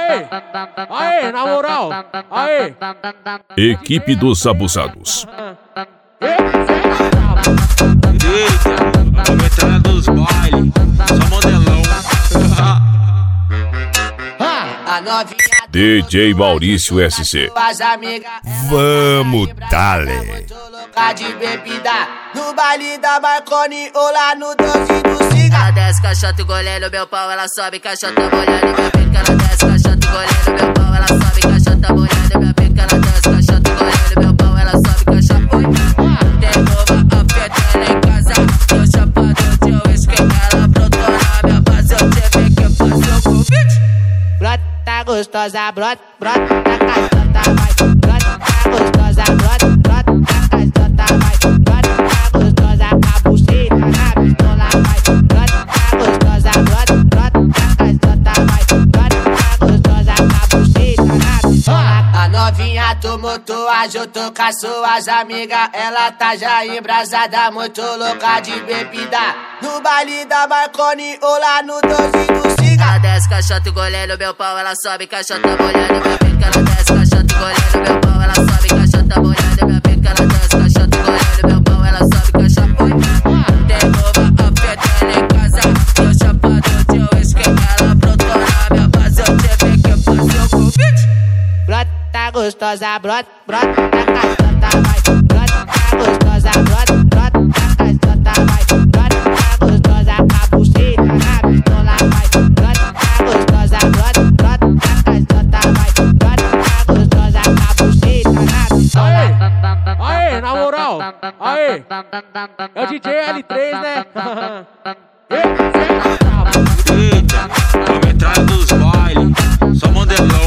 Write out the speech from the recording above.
Aê! Aê, na moral! Aê! Equipe dos abusados. Eita, a metralha dos bailes, só modelão. A novinha DJ Maurício SC. as amigas. Vamos, dale. Louca de bebida no baile da Marconi ou lá no 12 do Ciga. Ela desce caixota e goleiro, meu pau, ela sobe caixota molhada, minha pica. Ela desce caixota e goleiro, meu pau, ela sobe caixota molhada, minha pica. Ela desce caixota e goleiro, meu pau, ela sobe caixota. Derruba a fedela em casa, eu chapado de uísque, ela brotou na minha base, eu tive que fazer o convite. Brota gostosa, brota, brota casota, vai. Brota gostosa, brota, brota casota, vai. Brota gostosa, cabuceta na pistola, vai. Brota gostosa, brota, brota casota, vai. Brota gostosa, cabuceta na pistola. A novinha tomou, ajudou com as suas amigas. Ela tá já embrasada, muito louca de bebida no baile da Marconi ou lá no 12 do Ciga. Ela desce caixota e goleiro, meu pau, ela sobe caixota molhada, minha pica. Ela desce caixota e goleiro, meu pau, ela sobe caixota molhada, minha pica. Ela desce caixota e goleiro, meu pau, ela sobe caixota. Derruba a fedela em casa, eu chapado de uísque, ela brotou na minha base, eu tive que fazer o convite. Brota gostosa, brota, brota casota, vai. Brota gostosa, brota, brota casota, vai. Brota gostosa, cabuceta na pistola, vai. Brota gostosa, brota, brota casota, vai. Brota gostosa, cabuceta na pistola. Aê, na moral! Aê! É o DJ L3, né? Eita, a metralha dos bailes, só modelão.